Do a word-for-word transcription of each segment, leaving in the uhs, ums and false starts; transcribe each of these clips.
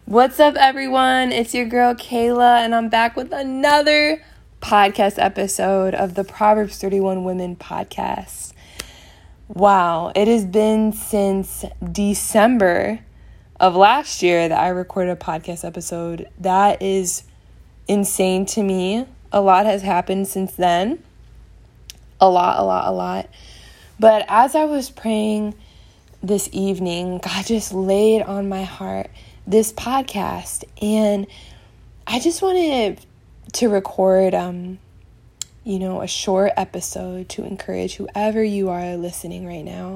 What's up, everyone? It's your girl, Kayla, and I'm back with another podcast episode of the Proverbs thirty-one Women podcast. Wow, it has been since December of last year that I recorded a podcast episode. That is insane to me. A lot has happened since then. A lot, a lot, a lot. But as I was praying this evening, God just laid on my heart this podcast, and I just wanted to record, um, you know, a short episode to encourage whoever you are listening right now.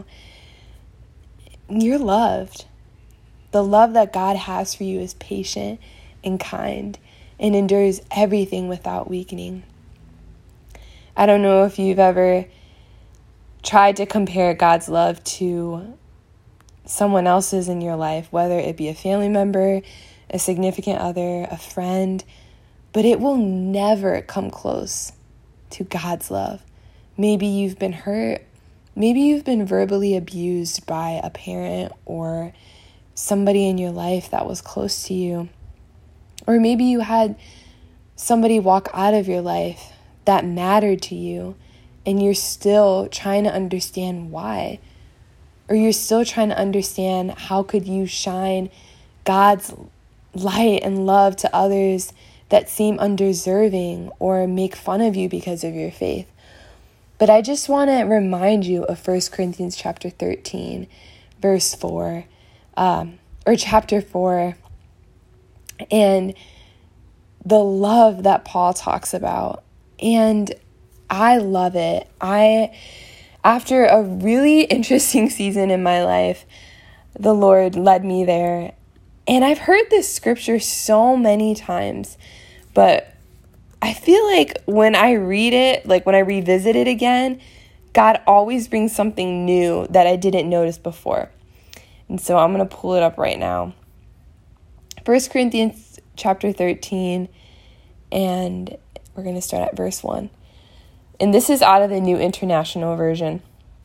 You're loved. The love that God has for you is patient and kind and endures everything without weakening. I don't know if you've ever tried to compare God's love to someone else's in your life, whether it be a family member, a significant other, a friend, but it will never come close to God's love. Maybe you've been hurt. Maybe you've been verbally abused by a parent or somebody in your life that was close to you. Or maybe you had somebody walk out of your life that mattered to you, and you're still trying to understand why. Or you're still trying to understand how could you shine God's light and love to others that seem undeserving or make fun of you because of your faith. But I just want to remind you of First Corinthians chapter thirteen, verse four, um, or chapter four, and the love that Paul talks about. And I love it. I... After a really interesting season in my life, the Lord led me there. And I've heard this scripture so many times, but I feel like when I read it, like when I revisit it again, God always brings something new that I didn't notice before. And so I'm going to pull it up right now. First Corinthians chapter thirteen, and we're going to start at verse one. And this is out of the New International Version.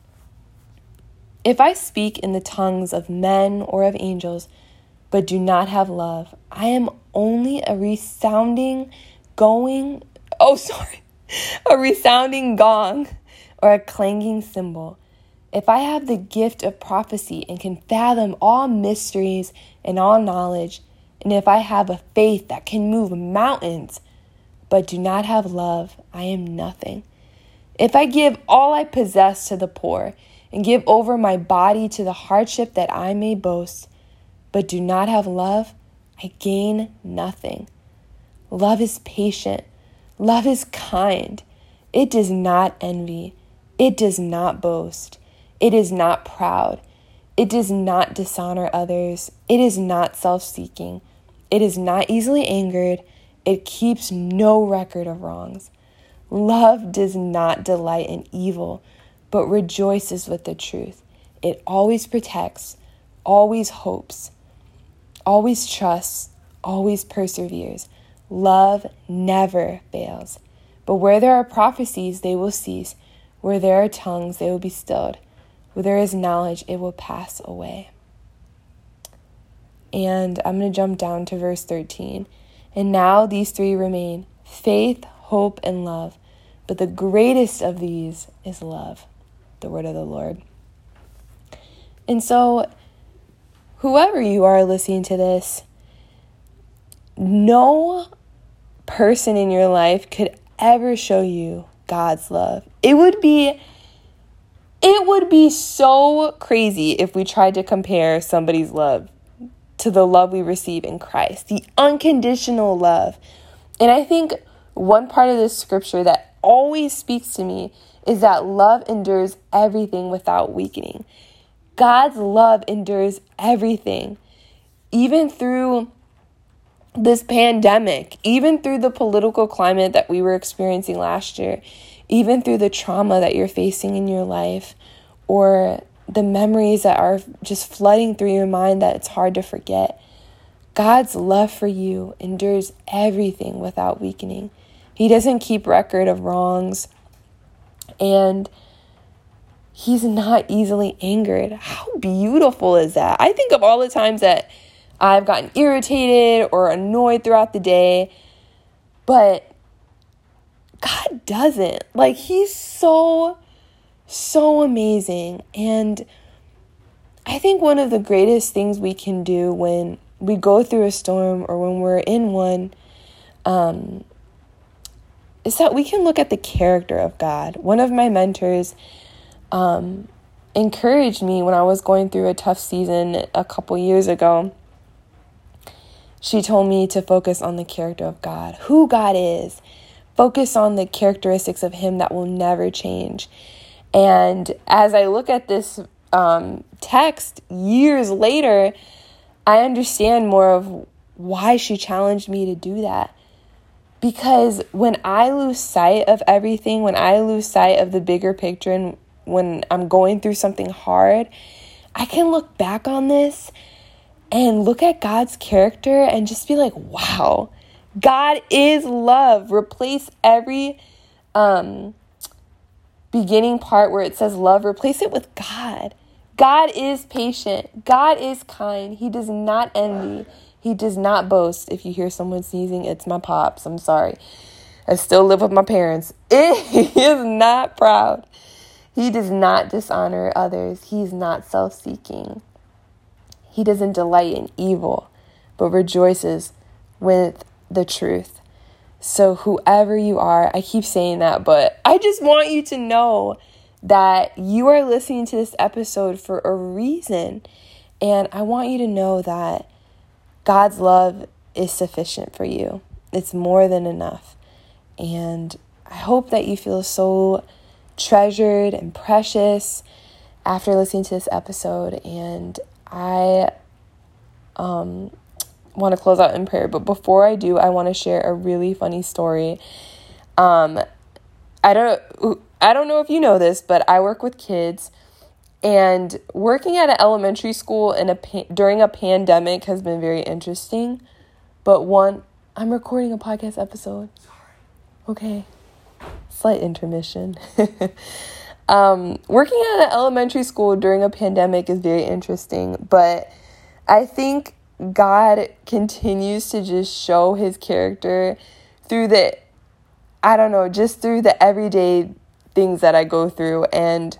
If I speak in the tongues of men or of angels, but do not have love, I am only a resounding going, oh, sorry, a resounding gong or a clanging cymbal. If I have the gift of prophecy and can fathom all mysteries and all knowledge, and if I have a faith that can move mountains, but do not have love, I am nothing. If I give all I possess to the poor and give over my body to the hardship that I may boast, but do not have love, I gain nothing. Love is patient. Love is kind. It does not envy. It does not boast. It is not proud. It does not dishonor others. It is not self-seeking. It is not easily angered. It keeps no record of wrongs. Love does not delight in evil, but rejoices with the truth. It always protects, always hopes, always trusts, always perseveres. Love never fails. But where there are prophecies, they will cease. Where there are tongues, they will be stilled. Where there is knowledge, it will pass away. And I'm going to jump down to verse thirteen. And now these three remain: faith, hope, and love. But the greatest of these is love, the word of the Lord. And so, whoever you are listening to this, no person in your life could ever show you God's love. It would be, it would be so crazy if we tried to compare somebody's love to the love we receive in Christ, the unconditional love. And I think one part of this scripture that always speaks to me is that love endures everything without weakening. God's love endures everything, even through this pandemic, even through the political climate that we were experiencing last year, even through the trauma that you're facing in your life, or the memories that are just flooding through your mind that it's hard to forget. God's love for you endures everything without weakening. He doesn't keep record of wrongs, and he's not easily angered. How beautiful is that? I think of all the times that I've gotten irritated or annoyed throughout the day, but God doesn't. Like, he's so, so amazing. And I think one of the greatest things we can do when we go through a storm or when we're in one, um, is that we can look at the character of God. One of my mentors, um, encouraged me when I was going through a tough season a couple years ago. She told me to focus on the character of God, who God is. Focus on the characteristics of him that will never change. And as I look at this um, text years later, I understand more of why she challenged me to do that. Because when I lose sight of everything, when I lose sight of the bigger picture, and when I'm going through something hard, I can look back on this and look at God's character and just be like, wow, God is love. Replace every um, beginning part where it says love, replace it with God. God is patient. God is kind. He does not envy. He does not boast. If you hear someone sneezing, it's my pops. I'm sorry. I still live with my parents. He is not proud. He does not dishonor others. He's not self-seeking. He doesn't delight in evil, but rejoices with the truth. So whoever you are, I keep saying that, but I just want you to know that you are listening to this episode for a reason. And I want you to know that God's love is sufficient for you. It's more than enough. And I hope that you feel so treasured and precious after listening to this episode. And I um, want to close out in prayer. But before I do, I want to share a really funny story. Um, I don't, I don't know if you know this, but I work with kids. And working at an elementary school in a during a pandemic has been very interesting. But one, I'm recording a podcast episode. Okay. Slight intermission. um, working at an elementary school during a pandemic is very interesting. But I think God continues to just show his character through the, I don't know, just through the everyday things that I go through. And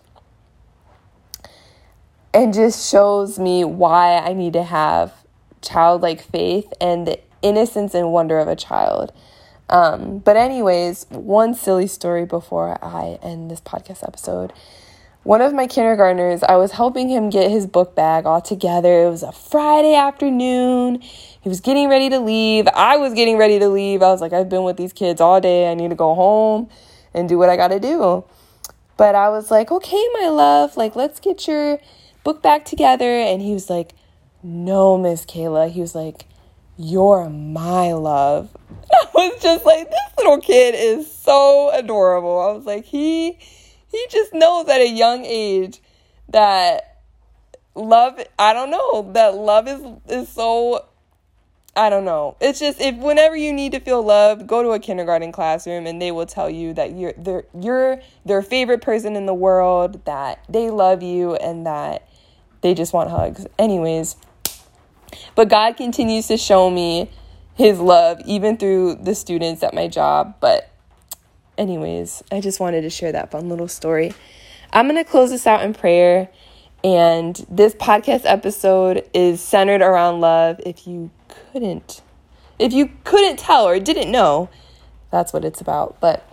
And just shows me why I need to have childlike faith and the innocence and wonder of a child. Um, but anyways, one silly story before I end this podcast episode. One of my kindergartners, I was helping him get his book bag all together. It was a Friday afternoon. He was getting ready to leave. I was getting ready to leave. I was like, I've been with these kids all day. I need to go home and do what I got to do. But I was like, okay, my love, like, let's get your book back together. And he was like, no, Miss Kayla. He was like, you're my love. I was just like, this little kid is so adorable. I was like, he he just knows at a young age that love, I don't know, that love is is so, I don't know. It's just, if whenever you need to feel loved, go to a kindergarten classroom and they will tell you that you're they're, you're their favorite person in the world, that they love you, and that they just want hugs. Anyways, but God continues to show me his love, even through the students at my job. But anyways, I just wanted to share that fun little story. I'm going to close this out in prayer. And this podcast episode is centered around love. If you couldn't, if you couldn't tell or didn't know, that's what it's about. But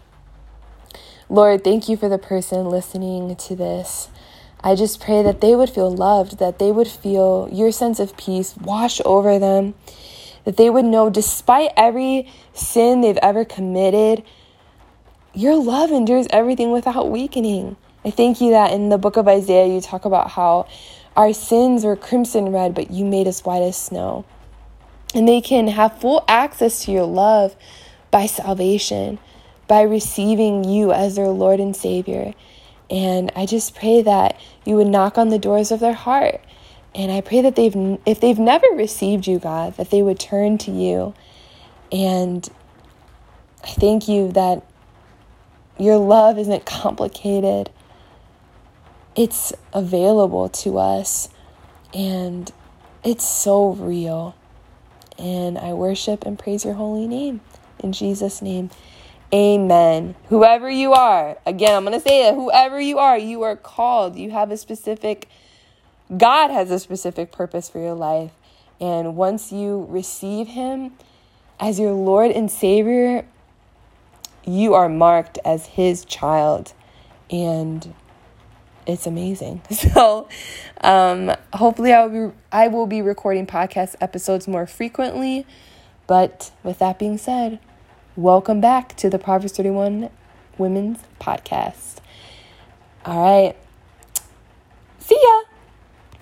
Lord, thank you for the person listening to this. I just pray that they would feel loved, that they would feel your sense of peace wash over them, that they would know despite every sin they've ever committed, your love endures everything without weakening. I thank you that in the book of Isaiah, you talk about how our sins were crimson red, but you made us white as snow. And they can have full access to your love by salvation, by receiving you as their Lord and Savior. And I just pray that you would knock on the doors of their heart. And I pray that they've, if they've never received you, God, that they would turn to you. And I thank you that your love isn't complicated. It's available to us. And it's so real. And I worship and praise your holy name. In Jesus' name, amen. Whoever you are, again, I'm going to say it, whoever you are, you are called. You have a specific, God has a specific purpose for your life. And once you receive him as your Lord and Savior, you are marked as his child. And it's amazing. So um, hopefully I will be, I will be recording podcast episodes more frequently. But with that being said, welcome back to the Proverbs thirty-one Women's Podcast. All right.